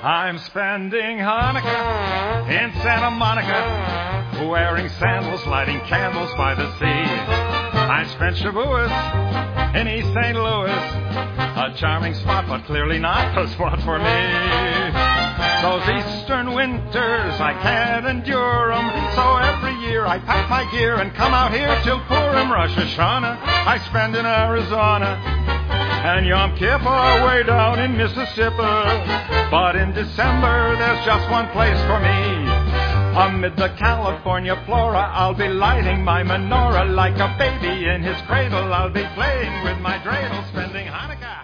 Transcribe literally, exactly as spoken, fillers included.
I'm spending Hanukkah in Santa Monica, wearing sandals, lighting candles by the sea. I spent Shavuos in East Saint Louis, a charming spot, but clearly not the spot for me. Those eastern winters, I can't endure 'em, so every year I pack my gear and come out here till Purim. Rosh Hashanah I spend in Arizona, and Yom Kippur way down in Mississippi. But in December there's just one place for me. Amid the California flora, I'll be lighting my menorah like a baby in his cradle. I'll be playing with my dreidel, spending Hanukkah.